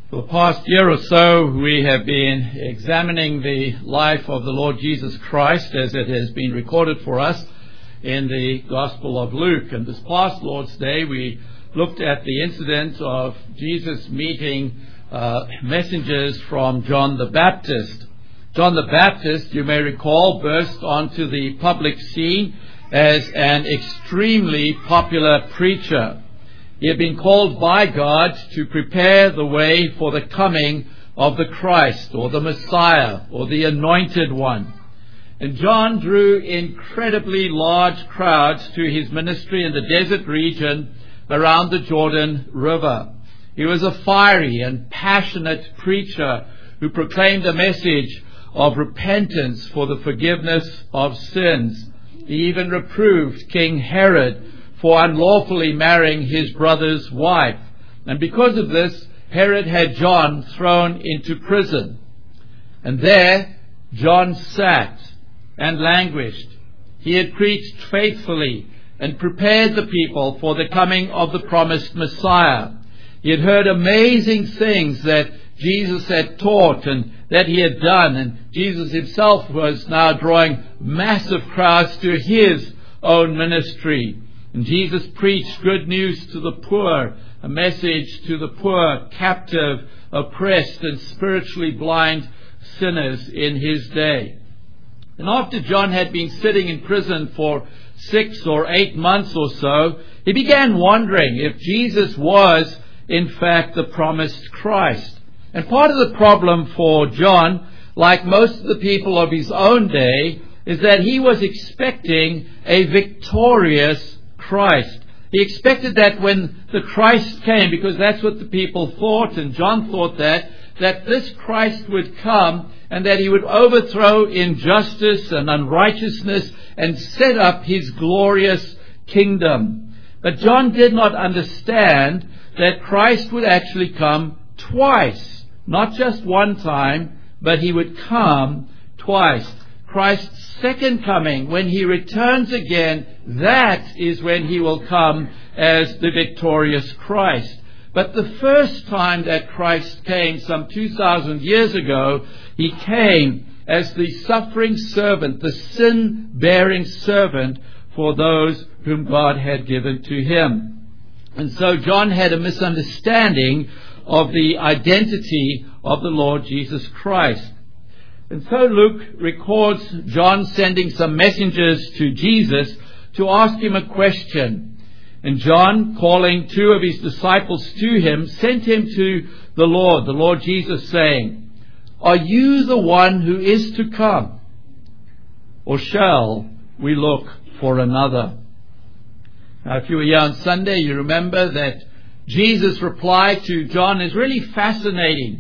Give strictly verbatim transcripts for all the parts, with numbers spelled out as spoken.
For the past year or so, we have been examining the life of the Lord Jesus Christ as it has been recorded for us in the Gospel of Luke. And this past Lord's Day, we looked at the incident of Jesus meeting uh, messengers from John the Baptist. John the Baptist, you may recall, burst onto the public scene as an extremely popular preacher. He had been called by God to prepare the way for the coming of the Christ, or the Messiah, or the Anointed One. And John drew incredibly large crowds to his ministry in the desert region around the Jordan River. He was a fiery and passionate preacher who proclaimed a message of repentance for the forgiveness of sins. He even reproved King Herod for unlawfully marrying his brother's wife. And because of this, Herod had John thrown into prison. And there, John sat and languished. He had preached faithfully and prepared the people for the coming of the promised Messiah. He had heard amazing things that Jesus had taught and that he had done. And Jesus himself was now drawing massive crowds to his own ministry. And Jesus preached good news to the poor, a message to the poor, captive, oppressed, and spiritually blind sinners in his day. And after John had been sitting in prison for six or eight months or so, he began wondering if Jesus was, in fact, the promised Christ. And part of the problem for John, like most of the people of his own day, is that he was expecting a victorious Christ. He expected that when the Christ came, because that's what the people thought, and John thought that, that this Christ would come and that he would overthrow injustice and unrighteousness and set up his glorious kingdom. But John did not understand that Christ would actually come twice, not just one time, but he would come twice. Christ's second coming, when he returns again, that is when he will come as the victorious Christ. But the first time that Christ came, some two thousand years ago, he came as the suffering servant, the sin-bearing servant for those whom God had given to him. And so John had a misunderstanding of the identity of the Lord Jesus Christ. And so Luke records John sending some messengers to Jesus to ask him a question. And John, calling two of his disciples to him, sent him to the Lord, the Lord Jesus, saying, "Are you the one who is to come? Or shall we look for another?" Now, if you were here on Sunday, you remember that Jesus' reply to John is really fascinating.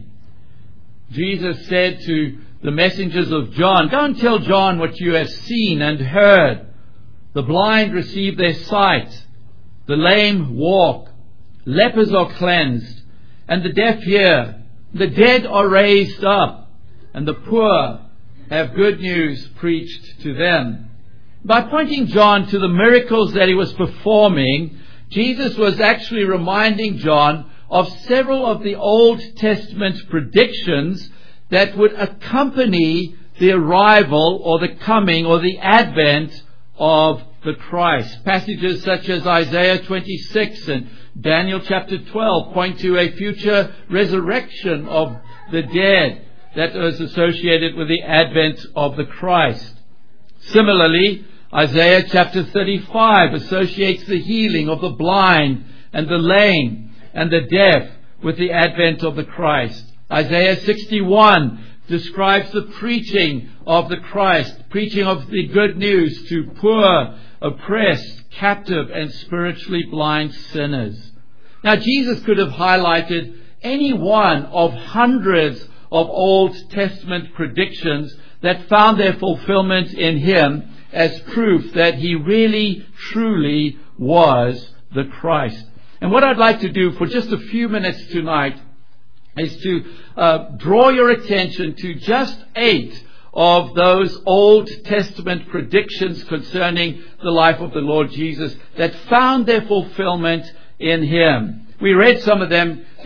Jesus said to the messengers of John, "Go and tell John what you have seen and heard. The blind receive their sight, the lame walk, lepers are cleansed, and the deaf hear. The dead are raised up, and the poor have good news preached to them." By pointing John to the miracles that he was performing, Jesus was actually reminding John of several of the Old Testament predictions that would accompany the arrival or the coming or the advent of the Christ. Passages such as Isaiah twenty-six and Daniel chapter twelve point to a future resurrection of the dead that was associated with the advent of the Christ. Similarly, Isaiah chapter thirty-five associates the healing of the blind and the lame and the deaf with the advent of the Christ. Isaiah sixty-one describes the preaching of the Christ, preaching of the good news to poor, oppressed, captive, and spiritually blind sinners. Now, Jesus could have highlighted any one of hundreds of Old Testament predictions that found their fulfillment in him as proof that he really, truly was the Christ. And what I'd like to do for just a few minutes tonight is to uh, draw your attention to just eight of those Old Testament predictions concerning the life of the Lord Jesus that found their fulfillment in him. We read some of them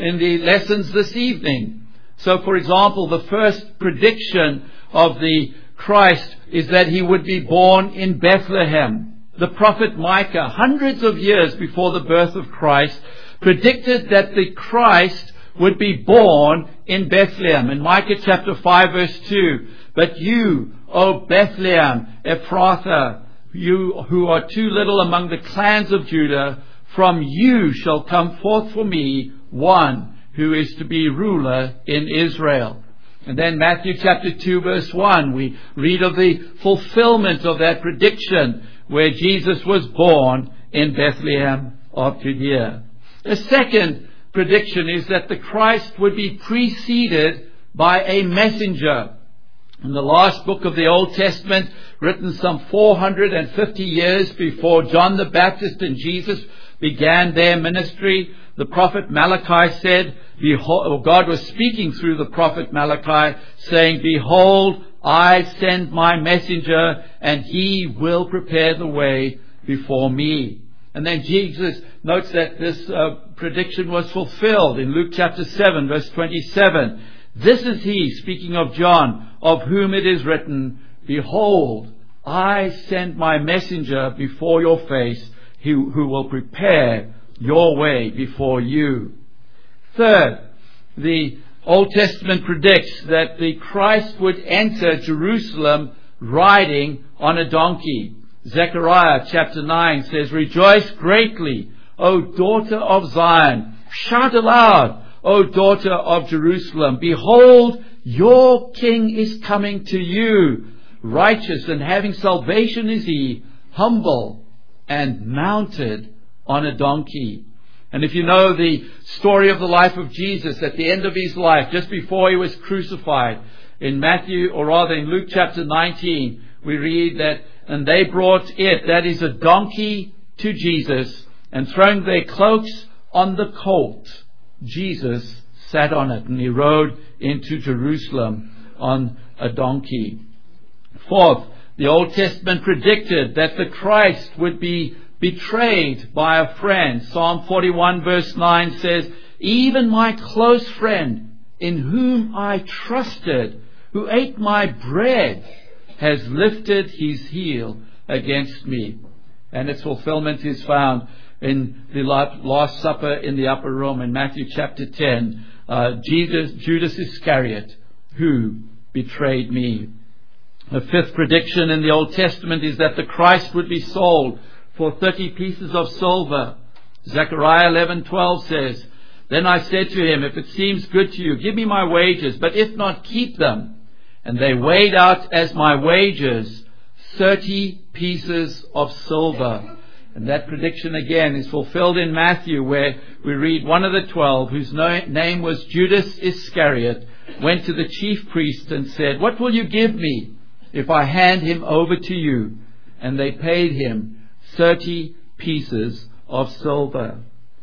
in the lessons this evening. So, for example, the first prediction of the Christ is that he would be born in Bethlehem. The prophet Micah, hundreds of years before the birth of Christ, predicted that the Christ would be born in Bethlehem. In Micah chapter five verse two, "But you, O Bethlehem Ephrathah, you who are too little among the clans of Judah, from you shall come forth for me one who is to be ruler in Israel." And then Matthew chapter two verse one, we read of the fulfillment of that prediction where Jesus was born in Bethlehem of Judea. The second prediction is that the Christ would be preceded by a messenger. In the last book of the Old Testament, written some four hundred fifty years before John the Baptist and Jesus began their ministry, the prophet Malachi said, Behold, God was speaking through the prophet Malachi, saying, "Behold, I send my messenger, and he will prepare the way before me." And then Jesus notes that this uh, prediction was fulfilled in Luke chapter seven, verse twenty-seven. "This is he," speaking of John, "of whom it is written, Behold, I send my messenger before your face, who, who will prepare your way before you." Third, the Old Testament predicts that the Christ would enter Jerusalem riding on a donkey. Zechariah chapter nine says, "Rejoice greatly, O daughter of Zion. Shout aloud, O daughter of Jerusalem. Behold, your king is coming to you. Righteous and having salvation is he, humble and mounted on a donkey." And if you know the story of the life of Jesus, at the end of his life, just before he was crucified, in Matthew, or rather in Luke chapter nineteen, we read that, "And they brought it," that is a donkey, to Jesus, and throwing their cloaks on the colt, Jesus sat on it, and he rode into Jerusalem on a donkey. Fourth, the Old Testament predicted that the Christ would be betrayed by a friend. Psalm forty-one verse nine says, "Even my close friend, in whom I trusted, who ate my bread, has lifted his heel against me." And its fulfillment is found in the Last Supper in the upper room in Matthew chapter ten. Uh, Jesus, Judas Iscariot, who betrayed me. The fifth prediction in the Old Testament is that the Christ would be sold for thirty pieces of silver. Zechariah eleven twelve says, "Then I said to him, if it seems good to you, give me my wages, but if not, keep them. And they weighed out as my wages thirty pieces of silver." And that prediction again is fulfilled in Matthew, where we read, one of the twelve, whose name was Judas Iscariot, went to the chief priest and said, "What will you give me if I hand him over to you?" And they paid him thirty pieces of silver.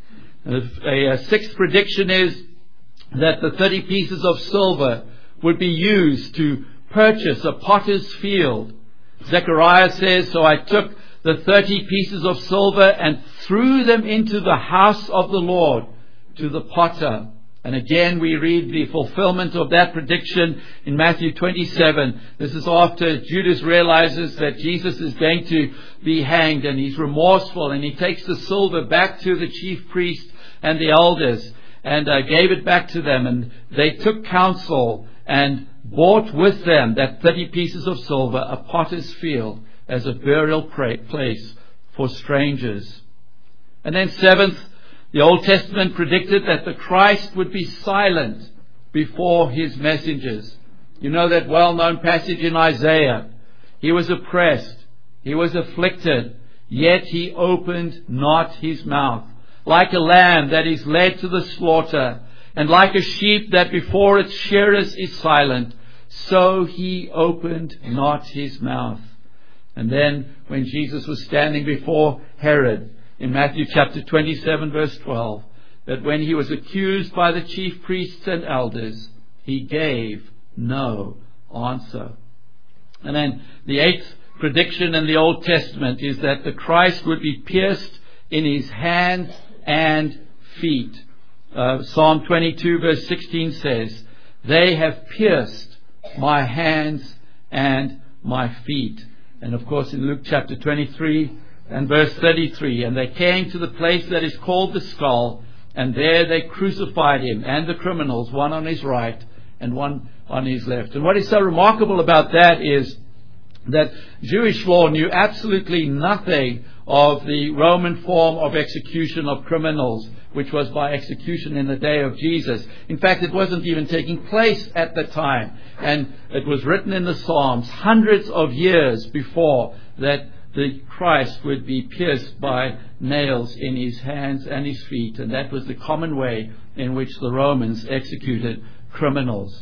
A, a sixth prediction is that the thirty pieces of silver would be used to purchase a potter's field. Zechariah says, "So I took the thirty pieces of silver and threw them into the house of the Lord to the potter." And again we read the fulfillment of that prediction in Matthew twenty-seven. This is after Judas realizes that Jesus is going to be hanged, and he's remorseful, and he takes the silver back to the chief priest and the elders and uh, gave it back to them, and they took counsel and bought with them that thirty pieces of silver, a potter's field, as a burial place for strangers. And then seventh, the Old Testament predicted that the Christ would be silent before his messengers. You know that well-known passage in Isaiah. He was oppressed, he was afflicted, yet he opened not his mouth. Like a lamb that is led to the slaughter, and like a sheep that before its shearers is silent, so he opened not his mouth. And then when Jesus was standing before Herod, in Matthew chapter twenty-seven verse twelve, that when he was accused by the chief priests and elders, he gave no answer. And then the eighth prediction in the Old Testament is that the Christ would be pierced in his hands and feet. uh, Psalm twenty-two verse sixteen says, "They have pierced my hands and my feet." And of course in Luke chapter twenty-three and verse thirty-three, "And they came to the place that is called the Skull, and there they crucified him and the criminals, one on his right and one on his left." And what is so remarkable about that is that Jewish law knew absolutely nothing of the Roman form of execution of criminals, which was by execution in the day of Jesus. In fact, it wasn't even taking place at the time. And it was written in the Psalms hundreds of years before that the Christ would be pierced by nails in his hands and his feet. And that was the common way in which the Romans executed criminals.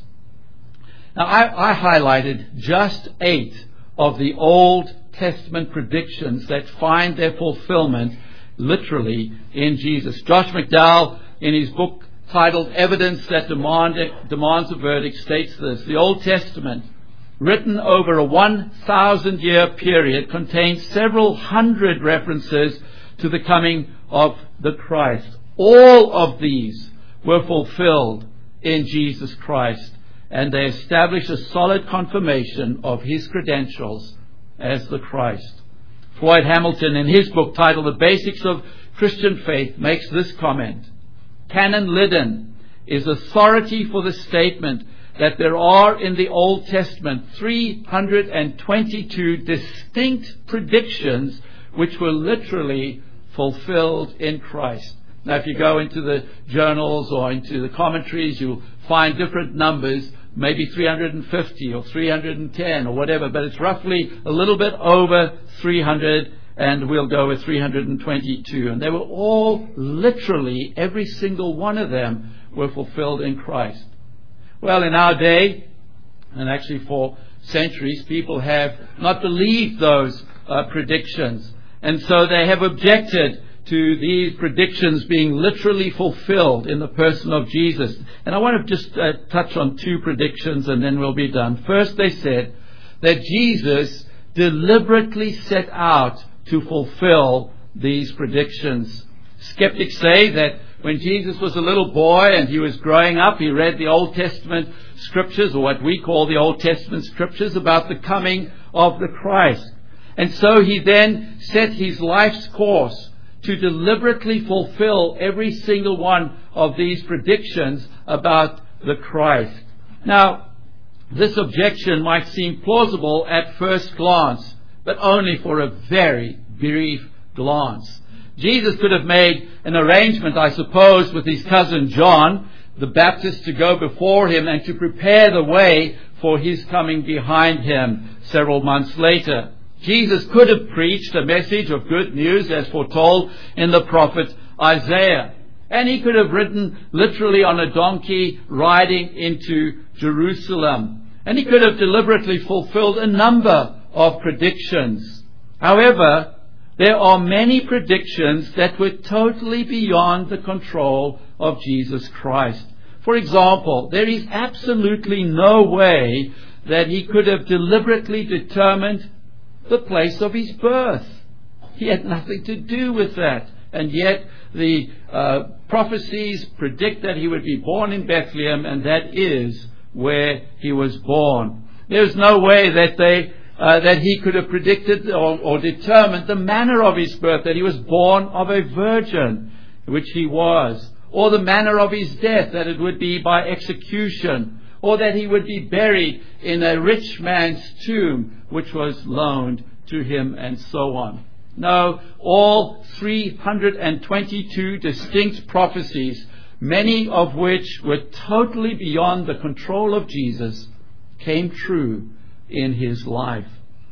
Now, I, I highlighted just eight of the Old Testament predictions that find their fulfillment literally in Jesus. Josh McDowell, in his book titled Evidence That Demand, Demands a Verdict, states this: "The Old Testament, written over a one thousand year period, contains several hundred references to the coming of the Christ. All of these were fulfilled in Jesus Christ, and they establish a solid confirmation of his credentials as the Christ." Floyd Hamilton, in his book titled The Basics of Christian Faith, makes this comment: "Canon Liddon is authority for the statement that there are in the Old Testament three hundred twenty-two distinct predictions which were literally fulfilled in Christ." Now, if you go into the journals or into the commentaries, you'll find different numbers, maybe three hundred fifty or three hundred ten or whatever, but it's roughly a little bit over three hundred, and we'll go with three hundred twenty-two. And they were all literally, every single one of them were fulfilled in Christ. Well, in our day, and actually for centuries, people have not believed those uh, predictions. And so they have objected to these predictions being literally fulfilled in the person of Jesus. And I want to just uh, touch on two predictions and then we'll be done. First, they said that Jesus deliberately set out to fulfill these predictions. Skeptics say that when Jesus was a little boy and he was growing up, he read the Old Testament scriptures, or what we call the Old Testament scriptures, about the coming of the Christ. And so he then set his life's course to deliberately fulfill every single one of these predictions about the Christ. Now, this objection might seem plausible at first glance, but only for a very brief glance. Jesus could have made an arrangement, I suppose, with his cousin John the Baptist to go before him and to prepare the way for his coming behind him several months later. Jesus could have preached a message of good news as foretold in the prophet Isaiah. And he could have ridden literally on a donkey riding into Jerusalem. And he could have deliberately fulfilled a number of predictions. However, there are many predictions that were totally beyond the control of Jesus Christ. For example, there is absolutely no way that he could have deliberately determined the place of his birth. He had nothing to do with that. And yet the uh, prophecies predict that he would be born in Bethlehem, and that is where he was born. There's no way that they uh, that he could have predicted or, or determined the manner of his birth, that he was born of a virgin, which he was, or the manner of his death, that it would be by execution, or that he would be buried in a rich man's tomb, which was loaned to him, and so on. No, all three hundred twenty-two distinct prophecies, many of which were totally beyond the control of Jesus, came true in his life.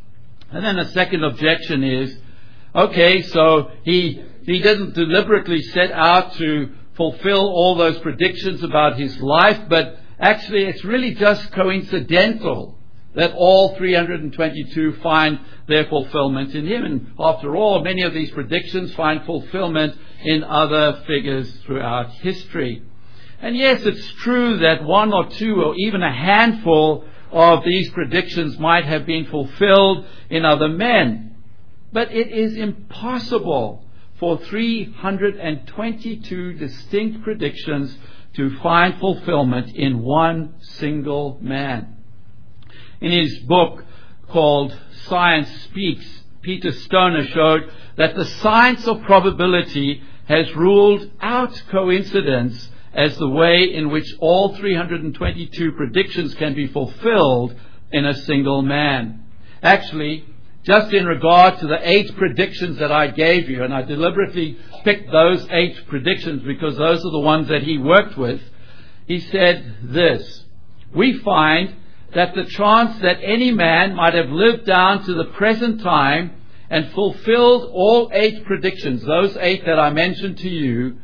And then a second objection is, okay, so he he didn't deliberately set out to fulfill all those predictions about his life, but actually it's really just coincidental that all three hundred twenty-two find their fulfillment in him. And after all, many of these predictions find fulfillment in other figures throughout history. And yes, it's true that one or two or even a handful of these predictions might have been fulfilled in other men. But it is impossible for three hundred twenty-two distinct predictions to find fulfillment in one single man. In his book called Science Speaks, Peter Stoner showed that the science of probability has ruled out coincidence as the way in which all three hundred twenty-two predictions can be fulfilled in a single man. Actually, just in regard to the eight predictions that I gave you, and I deliberately picked those eight predictions because those are the ones that he worked with, he said this: we find that the chance that any man might have lived down to the present time and fulfilled all eight predictions, those eight that I mentioned to you,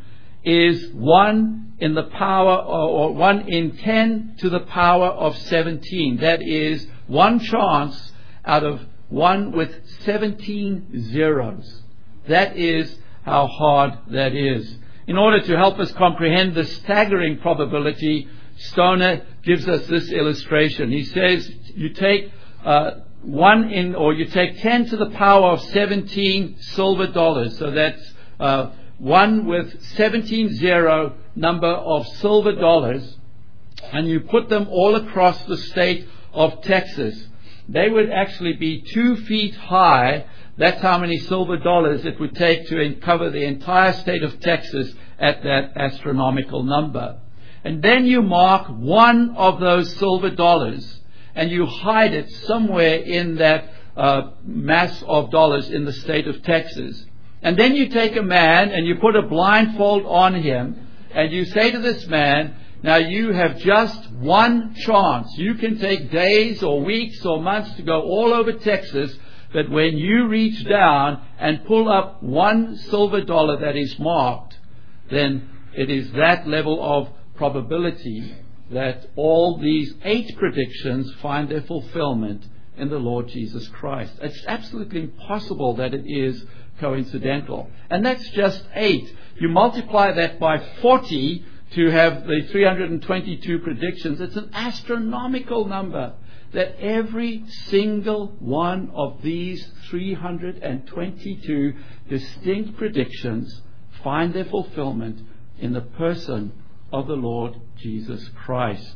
is one in the power, or one in ten to the power of seventeen. That is one chance out of one with seventeen zeros. That is how hard that is. In order to help us comprehend the staggering probability, Stoner gives us this illustration. He says you take uh, one in, or you take ten to the power of seventeen silver dollars. So that's uh, one with seventeen zero number of silver dollars, and you put them all across the state of Texas. They would actually be two feet high. That's how many silver dollars it would take to cover the entire state of Texas at that astronomical number. And then you mark one of those silver dollars and you hide it somewhere in that uh, mass of dollars in the state of Texas. And then you take a man and you put a blindfold on him and you say to this man, now you have just one chance. You can take days or weeks or months to go all over Texas, but when you reach down and pull up one silver dollar that is marked, then it is that level of probability that all these eight predictions find their fulfillment in the Lord Jesus Christ. It's absolutely impossible that it is coincidental. And that's just eight. You multiply that by forty to have the three hundred twenty-two predictions. It's an astronomical number that every single one of these three hundred twenty-two distinct predictions find their fulfillment in the person of the Lord Jesus Christ.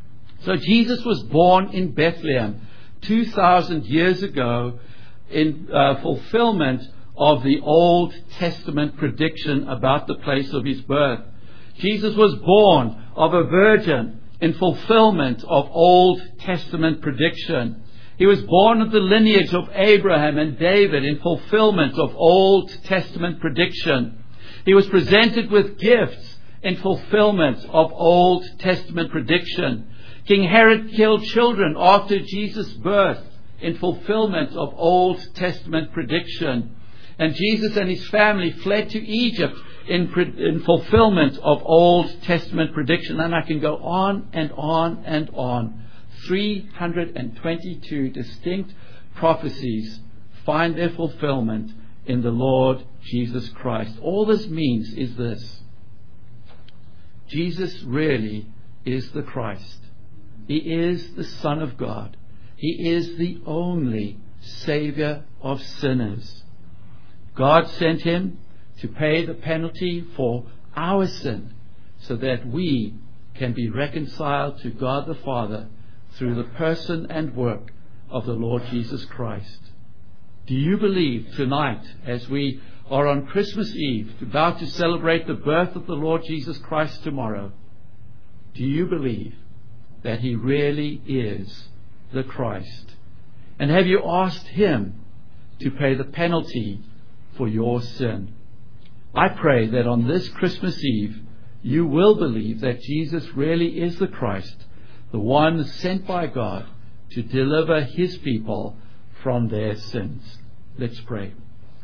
So Jesus was born in Bethlehem two thousand years ago in uh, fulfillment of the Old Testament prediction about the place of his birth. Jesus was born of a virgin in fulfillment of Old Testament prediction. He was born of the lineage of Abraham and David in fulfillment of Old Testament prediction. He was presented with gifts in fulfillment of Old Testament prediction. King Herod killed children after Jesus' birth in fulfillment of Old Testament prediction. And Jesus and his family fled to Egypt in, in fulfillment of Old Testament prediction. And I can go on and on and on. three hundred twenty-two distinct prophecies find their fulfillment in the Lord Jesus Christ. All this means is this: Jesus really is the Christ. He is the Son of God. He is the only Savior of sinners. God sent him to pay the penalty for our sin so that we can be reconciled to God the Father through the person and work of the Lord Jesus Christ. Do you believe tonight, as we are on Christmas Eve, about to celebrate the birth of the Lord Jesus Christ tomorrow, do you believe that he really is the Christ? And have you asked him to pay the penalty for your sin? I pray that on this Christmas Eve you will believe that Jesus really is the Christ, the one sent by God to deliver his people from their sins. Let's pray.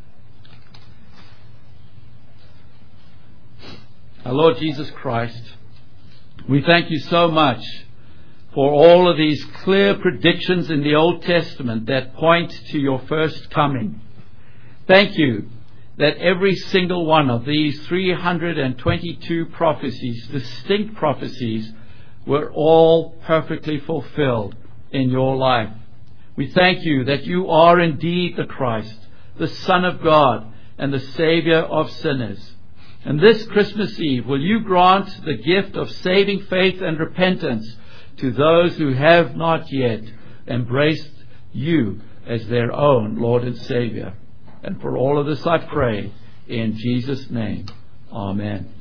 Our Lord Jesus Christ, we thank you so much for all of these clear predictions in the Old Testament that point to your first coming. Thank you that every single one of these three hundred twenty-two prophecies, distinct prophecies, were all perfectly fulfilled in your life. We thank you that you are indeed the Christ, the Son of God. and the Savior of sinners. And this Christmas Eve, will you grant the gift of saving faith and repentance to those who have not yet embraced you as their own Lord and Savior. And for all of this I pray in Jesus' name. Amen.